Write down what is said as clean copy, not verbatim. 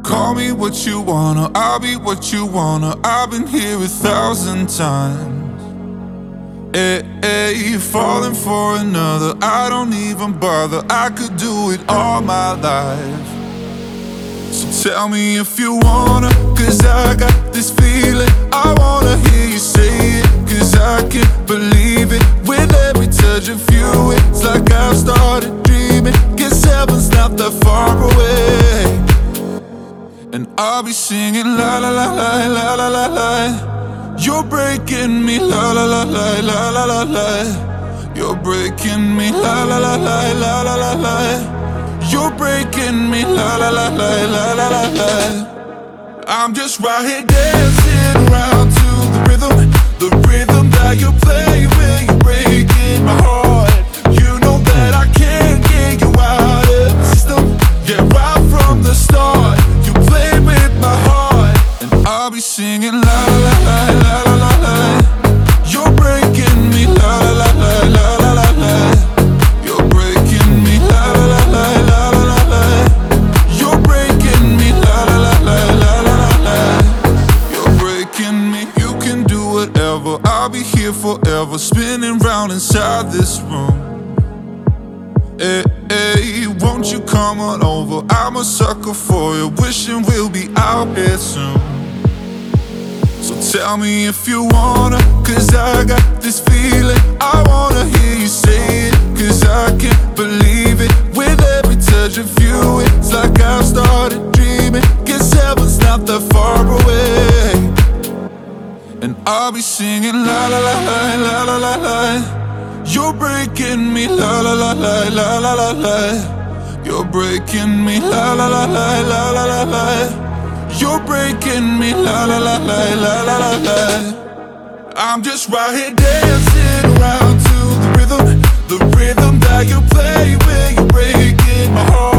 Call me what you wanna, I'll be what you wanna. I've been here 1,000 times. Hey, falling for another, I don't even bother. I could do it all my life. So tell me if you wanna, cause I got this feeling. I wanna hear you say it, cause I can't believe it. With every touch of you, it's like I've started dreaming. Guess heaven's not that far away. And I'll be singing la la la la la la la la. You're breaking me la la la la la la la la. You're breaking me la la la la la la la la. You're breaking me la la la la la la la la. I'm just right here dancing around to the rhythm that you play when you're breaking my heart. You know that I can't get you out of the system. Yeah, right from the start. I'll be singing la la la la la la la. You're breaking me la la la la la la la. You're breaking me la la la la la la la. You're breaking me la la la la la la la. You're breaking me. You can do whatever, I'll be here forever, spinning round inside this room. Hey, won't you come on over? I'm a sucker for you, wishing we'll be out here soon. So tell me if you wanna, cause I got this feeling. I wanna hear you say it, cause I can't believe it. With every touch of you, it's like I've started dreaming. Guess heaven's not that far away. And I'll be singing la la la la la la la la. You're breaking me la la la la la la la la. You're breaking me la la la la la la la la. You're breaking me la la la la la la la la. I'm just right here dancing around to the rhythm that you play when you're breaking my heart.